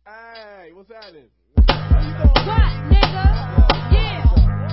Hey, what's happening? What, nigga? Yeah.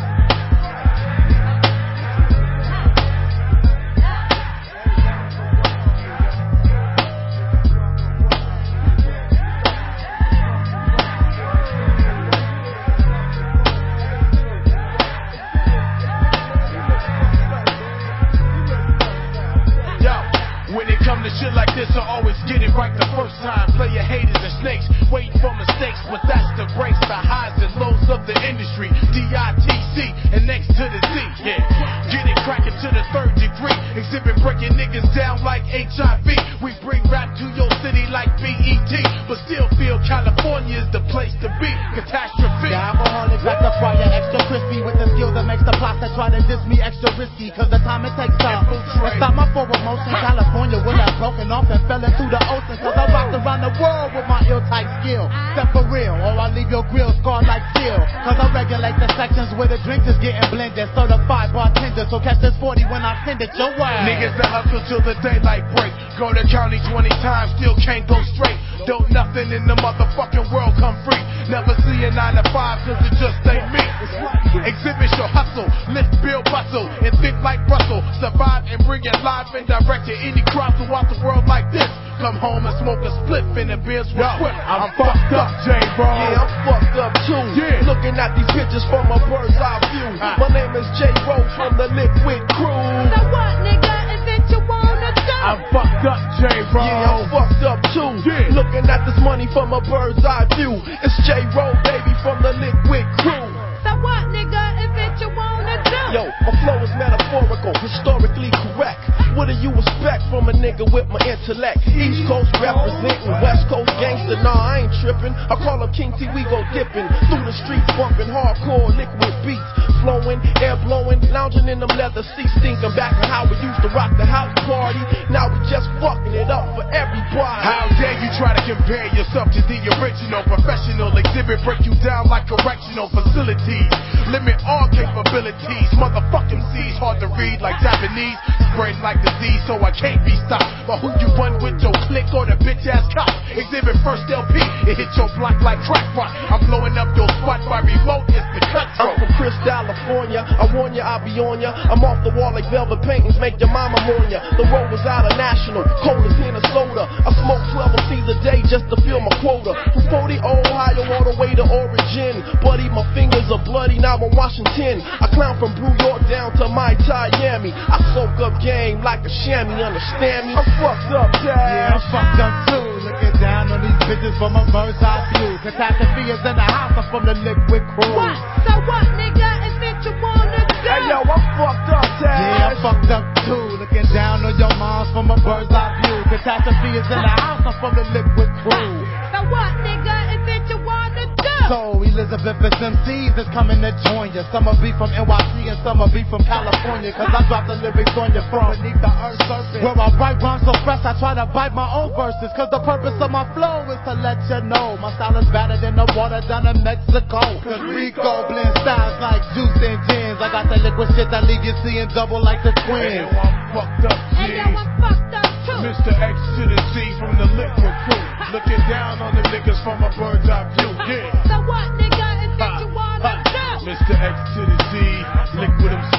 When it come to shit like this, I always get it right the first time. Play your haters and snakes, waiting for mistakes, but that's the breaks, the highs and lows of the industry. DITC and next to the Z, yeah. Get it cracking to the third degree, exhibit breaking niggas down like HIV. We bring rap to your city like BET, but still feel California is the place to be. Catastrophe. The alcoholic like the fryer, extra crispy with the skill that makes the plots that try to diss me extra risky. Cause the time it takes time to stop my forward motion. California will have broken off and fell into the ocean. Cause I rocked around the world with my ill-type skill. Step for real, or I leave your grill scarred like steel. Cause I regulate the sections where the drinks is getting blended. Certified bartender, so catch this 40 when I send it your way. Niggas that hustle till the daylight break, go to county 20 times, still can't go straight. Don't nothing in the motherfucking world come free. Never see a 9 to 5 cause it just ain't me. Exhibit your hustle, lift, build, bustle, and think like Russell. Survive and bring it live and direct to any crowd throughout the world like this. Come home and smoke a spliff in the beers with Quip. I'm fucked up, J-Bro. Yeah, I'm fucked up too. Yeah. Looking at these pictures from a bird's eye view. My name is J-Bro from the Liquid Crew. So what, nigga, is it you wanna do? I'm fucked up, J-Bro. Yeah, I'm fucked up too. Yeah. Looking at this money from a bird's eye view. It's J-Ro, baby, from the Liquid Crew. So what, nigga, is it you wanna do? Yo, my flow is metaphorical, historically correct. What do you expect from a nigga with my intellect? East Coast representing, West Coast gangster, nah, I ain't tripping. I call him King T, we go dipping. Through the streets, bumping hardcore, liquid beats. Flowing, air blowing, lounging in them leather seats. Thinking back on how we used to rock the house party. Now we just fucking it up for everybody. How dare you try to compare yourself to the original professional exhibit, break you down like correctional facilities. Limit all capabilities. Motherfucking C's hard to read like Japanese. Spreading like disease, so I can't be stopped. But who you run with, your click or the bitch ass cop? Exhibit first LP, it hit your block like crack rock. I'm blowing up your spot by remote, it's the I'm cutthroat. from Chris, California. I warn ya, I'll be on ya. I'm off the wall like velvet paintings, make your mama mourn ya. The road was out of national, cold as in a soda. I smoke 12 C's a day just to fill my quota. From 40 Ohio all the way to Origin. Buddy, my fingers are bloody, now I'm Washington. I clown from New York down to Miami. I soak up game like a chamois, understand me? I'm fucked up, dad. Yeah, I'm fucked up too. Looking down on these bitches from a bird's eye view. Catastrophe is in the house, I'm from the Liquid Crew. What? So what, nigga, is it you wanna do? Hey yo, I'm fucked up, dad. Yeah, I'm fucked up too. Looking down on your moms from a bird's eye view. Catastrophe is in the house, I'm from the Liquid Crew. So what, nigga, is it you wanna do? So Elizabeth MCs is coming to join ya. Some will be from NYC and some will be from California. Cause I drop the lyrics on you from beneath the earth's surface. Where I write rhymes so fresh I try to bite my own verses. Cause the purpose of my flow is to let you know my style is better than the water down in Mexico. Cause Rico blend styles like juice and gins. I got the liquid shit that leave you seeing double like the Hey, twins. yo, I'm fucked up, G. Hey, yo, I'm fucked up too. Mr. X to the Z from the Liquid Crew. Looking down on the niggas from a bird's eye view, yeah. So what, nigga, is it you wanna do? Mr. X to the Z, Liquid MC,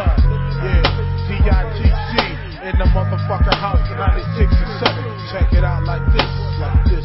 yeah, DITC, in the motherfucking house for 96 and 7. Check it out like this, like this.